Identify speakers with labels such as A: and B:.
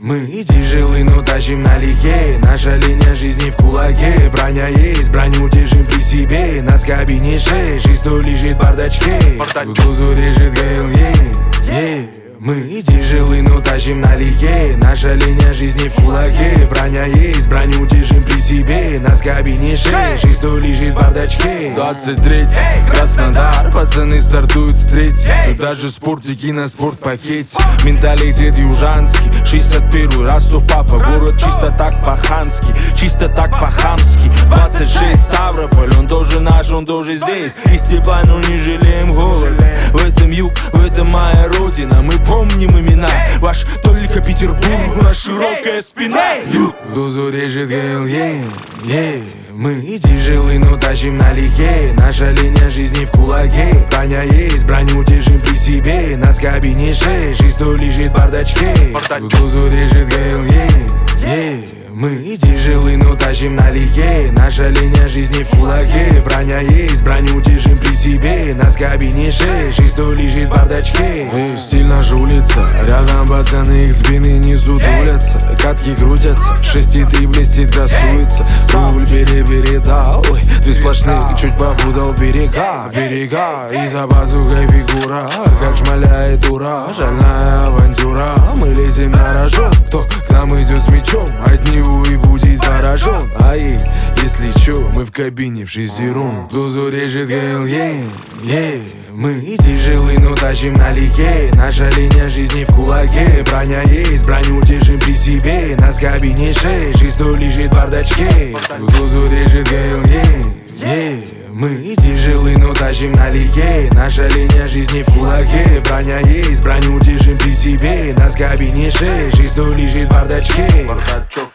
A: Мы тяжелы, но тащим налегке. Наша линия жизни в кулаке. Броня есть, броню держим при себе. Нас в кабине 6, 6 лежит в бардачке. В глазу режет ГЛЕ. Мы тяжелы, но тащим налегке. Наша линия жизни в кулаке. Броня есть, броню держим при себе. Нас в кабине 6, 6 лежит в бардачке.
B: 23 Краснодар, пацаны стартуют с третьей. Тут даже спортики на спортпакете. Менталитет южанский, 61-й Расов папа. Город чисто так по-хански, чисто так по-хамски. 26 Ставрополь, он тоже наш, он тоже здесь. И Степан, но не жалеем голода. В этом юг, в этом моя родина. Мы помним имена, ваш только Петербург, у нас широкая спина.
A: В глазу режет ГЛЕ. Мы тяжелы, но тащим налегке. Наша линия жизни в кулаке. Броня есть, броню держим при себе. Нас в кабине 6, 6 лежит в бардачке. В глазу режет ГЛЕ. Мы тяжелы, но тащим налегке. Наша линия жизни в кулаке. Броня есть, броню держим при себе. Нас в кабине 6, 6 лежит в бардачке. Стиль наша улица, рядом пацаны их спины не сутулятся. Катки крутятся, 6,3 блестит, красуется. Руль передал, ой, ты сплошных, чуть попутал берега. И за базукой фигура, как шмаляет ура. Шальная авантюра, мы лезем на рожон. Кто к нам идет с мечом, от него и будет поражен. Если чё, мы в кабине в шестером. Глазу режет ГЛЕ. Мы тяжелы, но тащим налегке. Наша линия жизни в кулаке. Броня есть, броню держим при себе. Нас в кабине 6, 6 лежит в бардачке. Глазу режет ГЛЕ. Мы тяжелы, но тащим налегке. Наша линия жизни в кулаке. Броня есть, броню держим при себе. Нас в кабине 6, 6 лежит в бардачке.